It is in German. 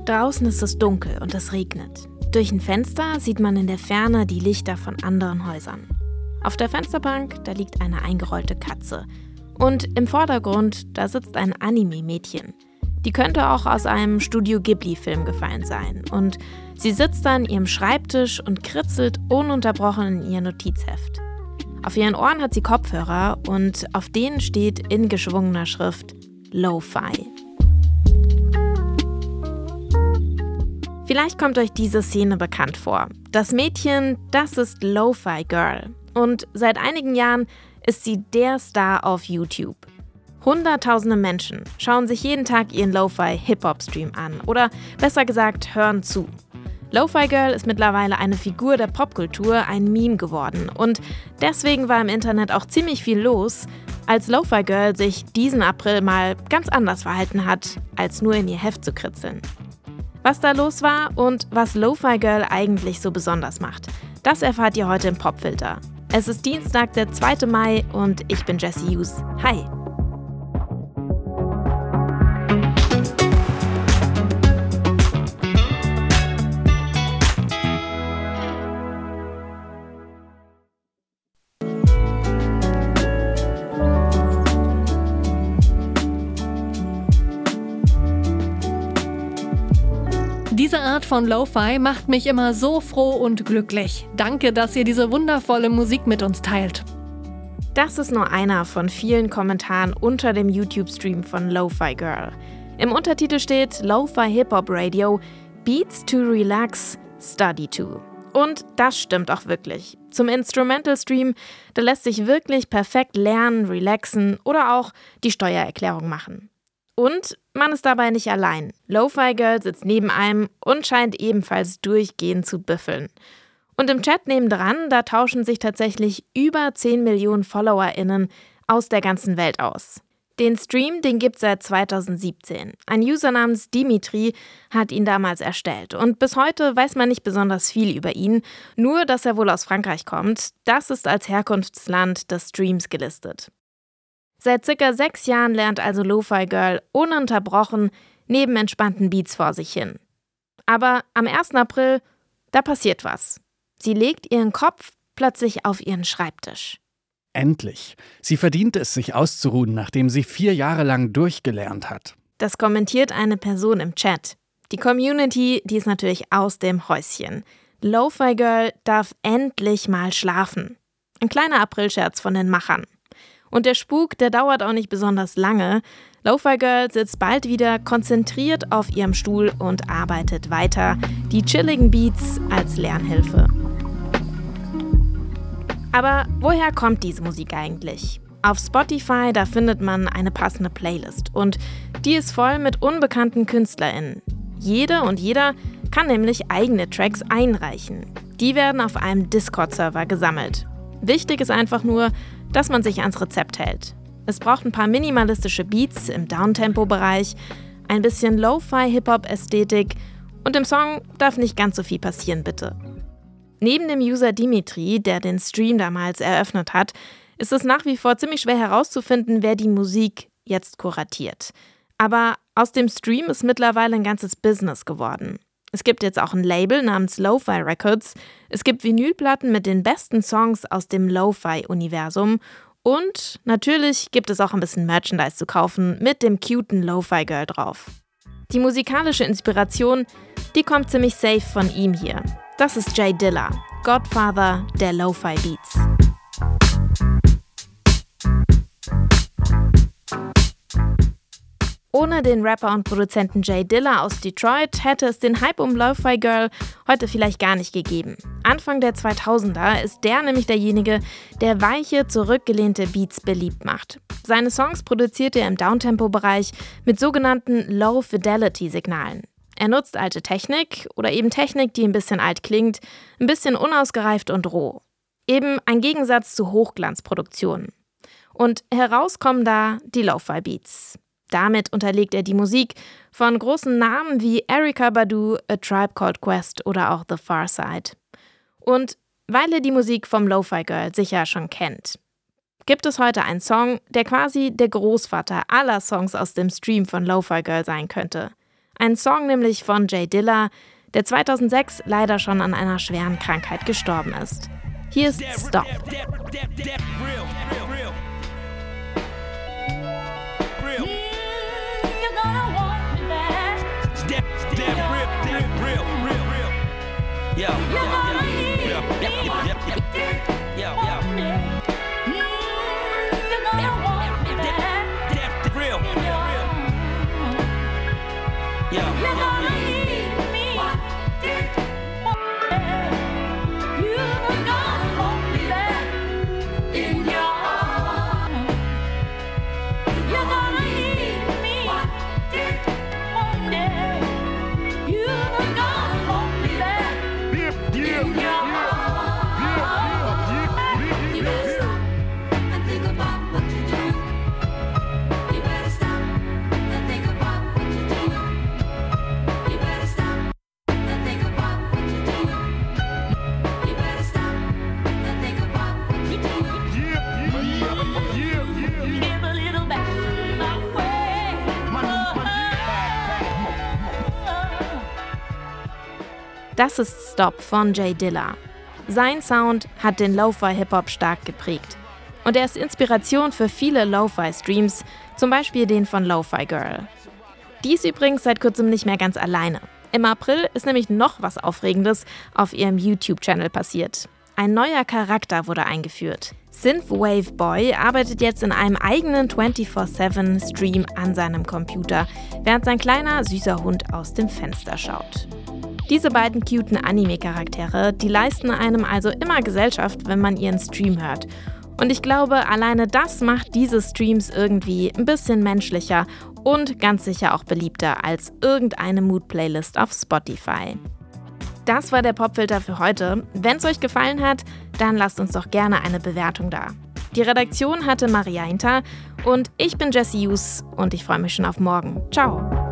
Draußen ist es dunkel und es regnet. Durch ein Fenster sieht man in der Ferne die Lichter von anderen Häusern. Auf der Fensterbank, da liegt eine eingerollte Katze. Und im Vordergrund, da sitzt ein Anime-Mädchen. Die könnte auch aus einem Studio Ghibli-Film gefallen sein. Und sie sitzt an ihrem Schreibtisch und kritzelt ununterbrochen in ihr Notizheft. Auf ihren Ohren hat sie Kopfhörer und auf denen steht in geschwungener Schrift Lo-Fi. Vielleicht kommt euch diese Szene bekannt vor. Das Mädchen, das ist Lo-Fi Girl. Und seit einigen Jahren ist sie der Star auf YouTube. Hunderttausende Menschen schauen sich jeden Tag ihren Lo-Fi-Hip-Hop-Stream an. Oder besser gesagt, hören zu. Lo-Fi Girl ist mittlerweile eine Figur der Popkultur, ein Meme geworden. Und deswegen war im Internet auch ziemlich viel los, als Lo-Fi Girl sich diesen April mal ganz anders verhalten hat, als nur in ihr Heft zu kritzeln. Was da los war und was Lo-Fi Girl eigentlich so besonders macht, das erfahrt ihr heute im Popfilter. Es ist Dienstag, der 2. Mai und ich bin Jessie Hughes. Hi! Diese Art von Lo-Fi macht mich immer so froh und glücklich. Danke, dass ihr diese wundervolle Musik mit uns teilt. Das ist nur einer von vielen Kommentaren unter dem YouTube-Stream von Lo-Fi Girl. Im Untertitel steht Lo-Fi Hip-Hop Radio, Beats to Relax, Study to. Und das stimmt auch wirklich. Zum Instrumental-Stream, da lässt sich wirklich perfekt lernen, relaxen oder auch die Steuererklärung machen. Und man ist dabei nicht allein. Lo-Fi Girl sitzt neben einem und scheint ebenfalls durchgehend zu büffeln. Und im Chat nebendran, da tauschen sich tatsächlich über 10 Millionen FollowerInnen aus der ganzen Welt aus. Den Stream, den gibt's seit 2017. Ein User namens Dimitri hat ihn damals erstellt. Und bis heute weiß man nicht besonders viel über ihn, nur dass er wohl aus Frankreich kommt. Das ist als Herkunftsland des Streams gelistet. Seit ca. 6 Jahren lernt also Lo-Fi Girl ununterbrochen neben entspannten Beats vor sich hin. Aber am 1. April, da passiert was. Sie legt ihren Kopf plötzlich auf ihren Schreibtisch. Endlich. Sie verdient es, sich auszuruhen, nachdem sie 4 Jahre lang durchgelernt hat. Das kommentiert eine Person im Chat. Die Community, die ist natürlich aus dem Häuschen. Lo-Fi Girl darf endlich mal schlafen. Ein kleiner Aprilscherz von den Machern. Und der Spuk, der dauert auch nicht besonders lange. Lo-Fi Girl sitzt bald wieder konzentriert auf ihrem Stuhl und arbeitet weiter. Die chilligen Beats als Lernhilfe. Aber woher kommt diese Musik eigentlich? Auf Spotify, da findet man eine passende Playlist. Und die ist voll mit unbekannten KünstlerInnen. Jede und jeder kann nämlich eigene Tracks einreichen. Die werden auf einem Discord-Server gesammelt. Wichtig ist einfach nur, dass man sich ans Rezept hält. Es braucht ein paar minimalistische Beats im Downtempo-Bereich, ein bisschen Lo-Fi-Hip-Hop-Ästhetik und im Song darf nicht ganz so viel passieren, bitte. Neben dem User Dimitri, der den Stream damals eröffnet hat, ist es nach wie vor ziemlich schwer herauszufinden, wer die Musik jetzt kuratiert. Aber aus dem Stream ist mittlerweile ein ganzes Business geworden. Es gibt jetzt auch ein Label namens Lo-Fi Records. Es gibt Vinylplatten mit den besten Songs aus dem Lo-Fi-Universum. Und natürlich gibt es auch ein bisschen Merchandise zu kaufen mit dem cuten Lo-Fi Girl drauf. Die musikalische Inspiration, die kommt ziemlich safe von ihm hier. Das ist Jay Dilla, Godfather der Lo-Fi Beats. Ohne den Rapper und Produzenten Jay Dilla aus Detroit hätte es den Hype um Lo-Fi Girl heute vielleicht gar nicht gegeben. Anfang der 2000er ist der nämlich derjenige, der weiche, zurückgelehnte Beats beliebt macht. Seine Songs produziert er im Downtempo-Bereich mit sogenannten Low-Fidelity-Signalen. Er nutzt alte Technik oder eben Technik, die ein bisschen alt klingt, ein bisschen unausgereift und roh. Eben ein Gegensatz zu Hochglanzproduktionen. Und heraus kommen da die Lo-Fi Beats. Damit unterlegt er die Musik von großen Namen wie Erykah Badu, A Tribe Called Quest oder auch The Pharcyde. Und weil ihr die Musik vom Lo-Fi Girl sicher schon kennt, gibt es heute einen Song, der quasi der Großvater aller Songs aus dem Stream von Lo-Fi Girl sein könnte. Ein Song nämlich von J Dilla, der 2006 leider schon an einer schweren Krankheit gestorben ist. Hier ist Stop. Das ist Stop von J Dilla. Sein Sound hat den Lo-Fi-Hip-Hop stark geprägt. Und er ist Inspiration für viele Lo-Fi-Streams, zum Beispiel den von Lo-Fi Girl. Die ist übrigens seit kurzem nicht mehr ganz alleine. Im April ist nämlich noch was Aufregendes auf ihrem YouTube-Channel passiert. Ein neuer Charakter wurde eingeführt. Synthwave Boy arbeitet jetzt in einem eigenen 24/7-Stream an seinem Computer, während sein kleiner, süßer Hund aus dem Fenster schaut. Diese beiden cuten Anime-Charaktere, die leisten einem also immer Gesellschaft, wenn man ihren Stream hört. Und ich glaube, alleine das macht diese Streams irgendwie ein bisschen menschlicher und ganz sicher auch beliebter als irgendeine Mood-Playlist auf Spotify. Das war der Popfilter für heute. Wenn es euch gefallen hat, dann lasst uns doch gerne eine Bewertung da. Die Redaktion hatte Maria Hinter und ich bin Jessie Hughes und ich freue mich schon auf morgen. Ciao!